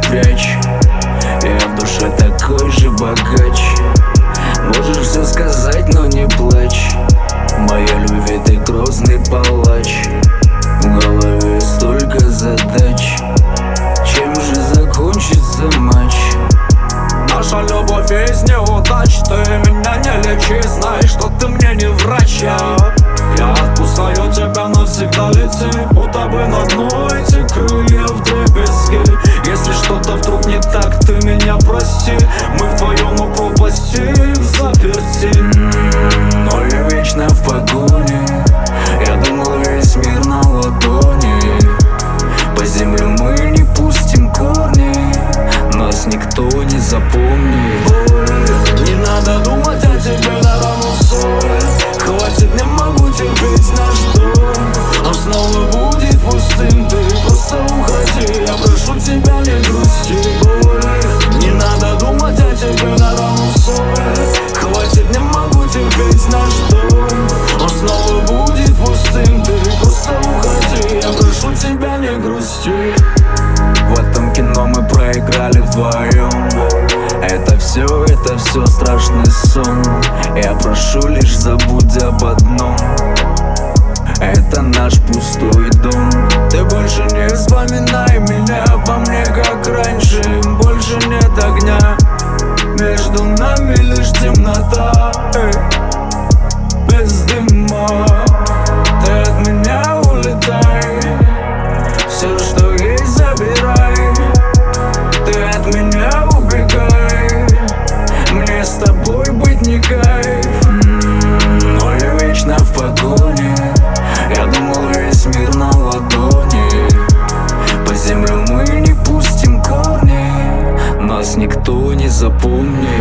прячь. Я в душе такой же богач. Можешь все сказать, но не плачь. Моя любви, ты грозный палач. В голове столько задач. Чем же закончится матч? Наша любовь из неудач. Ты меня не лечи, знай, что ты мне не врач. Я отпускаю тебя навсегда, лети, будто бы на дно эти крылья вдребезги. Если что-то вдруг не так, ты меня прости. Мы вдвоем у пропасти заперти. Но я вечно в погоне. Я думал, весь мир на ладони. По земле мы не пустим корни. Нас никто не запомнит. Не надо думать о тебе на рану соль. Хватит, не могу терпеть наш дом. Он снова будет пустым, ты просто уходи. Я прошу тебя, не грусти, боль. Не надо думать о тебе на рану соль. Хватит, не могу терпеть наш дом. Он снова будет пустым, ты просто уходи. Я прошу тебя, не грусти. В этом кино мы проиграли вдвоем. Это все страшный сон. Я прошу, лишь забудь об одном. Это наш пустой дом. Ты больше не вспоминай меня обо мне, как раньше. Больше нет огня. Между нами лишь темнота, без дыма. Ты от меня улетай. Все, что есть, забирай. Ты от меня убегай. Мне с тобой быть не кайф. Но я вечно в погоне. Я думал, весь мир на ладони. По земле мы не пустим корни. Нас никто не запомнит.